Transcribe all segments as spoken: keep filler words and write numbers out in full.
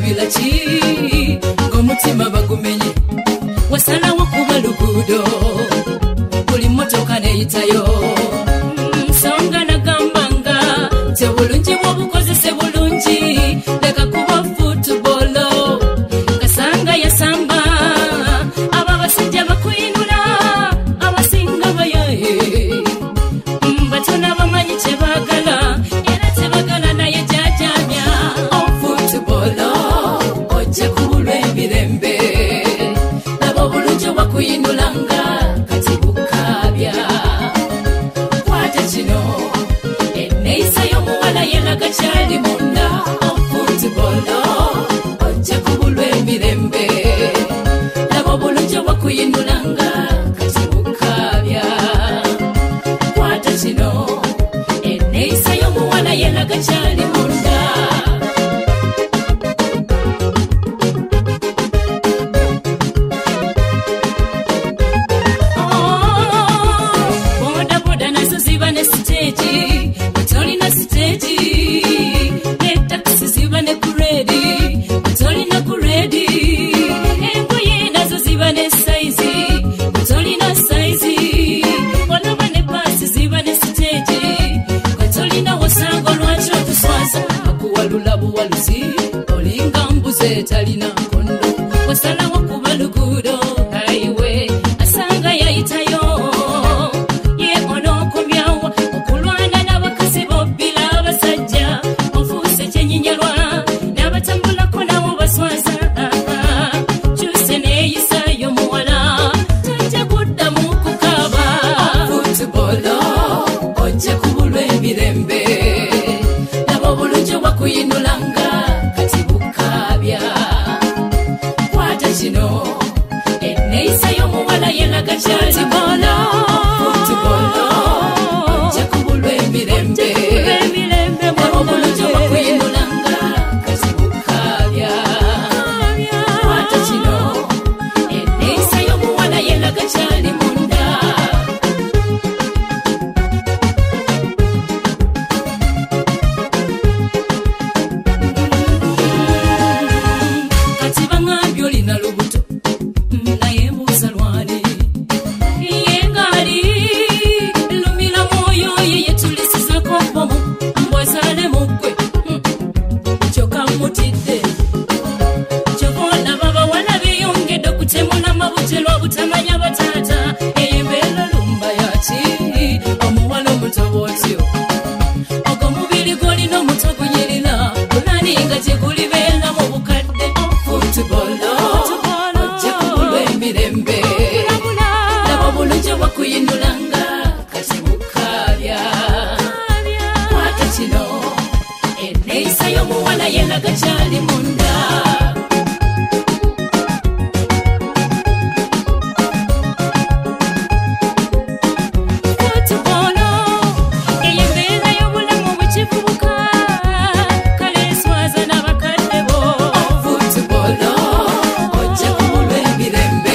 osuubira ki ng'omutima bagumenye wasalawo kuba luguudo buli mmotoka neeyitayo nsonga nagambanga tebulungi bw'obukozese bulungi leka kuba futubolo kasanga yasamba abo abasajja bakuyinula abasinga bayaye batona bamanyi kyebaagala era tebagala naye jajamya ofutubolo ojja kubulwa emirembe laba obulungi obwakuyinulanga kati bukabya kwata kino enneeyisa y'omuwala yelaga kyali munda ofutubolo ojja kubulwa emirembe laba obulungi obwakuyinulanga kati bukabya kwata kino enneeyisa y'omuwala yelaga kyali munda buwaluzi olinga mbuze talina nkondo wasalawo kuba luguudo highway asanga yayitayo ye onookomyawo okulwana n'abakazi bobbira abasajja ofuuse kyenyinyalwa n'abatambulako nabo baswaza kyuse neeyisa y'omuwala tajja kuddamu kukaaba futubolo ojja kubulwa emirembe kuyinulanga kati bukabya kwata kino enneeyisa y'omuwala yelaga kyali munda futubolo ojja kubulwa emirembe obulungi obwakuyinulanga kati bukabya kwata kino enneeyisa y'omuwala yelaga kyali munda kuyinulanga kati bukabya kwata kino enneeyisa y'omuwala yelaga kyali munda futubolo eyembeera y'obulamu bukivubuka kale nswaza n'abakadde bo futubolo ojja kubulwa emirembe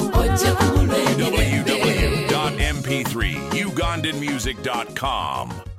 w w w dot m p three ugandan music dot com